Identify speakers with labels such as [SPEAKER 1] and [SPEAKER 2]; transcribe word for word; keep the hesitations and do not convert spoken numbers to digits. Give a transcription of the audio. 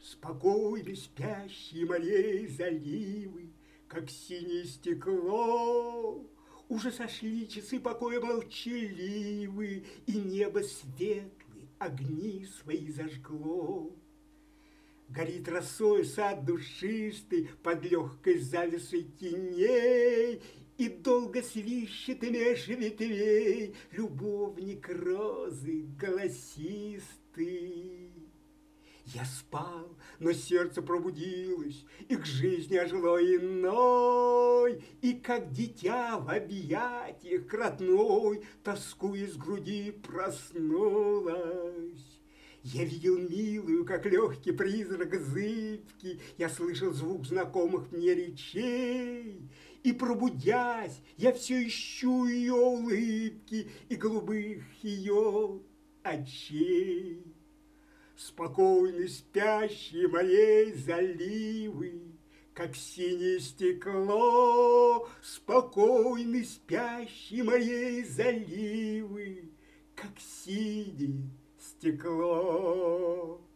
[SPEAKER 1] Спокойно спящие морей заливы, как синее стекло. Уже сошли часы покоя молчаливы, и небо светлые огни свои зажгло. Горит росой сад душистый под легкой завесой теней, и долго свищет меж ветвей любовник розы голосистый. Я спал, но сердце пробудилось, и к жизни ожило иной, и как дитя в объятиях к родной, тоскуя с груди, проснулась. Я видел милую, как легкий призрак зыбкий, я слышал звук знакомых мне речей, и, пробудясь, я все ищу ее улыбки и голубых ее очей. Спокойны спящие моей заливы, как синее стекло. Спокойны спящие моей заливы, как синее стекло.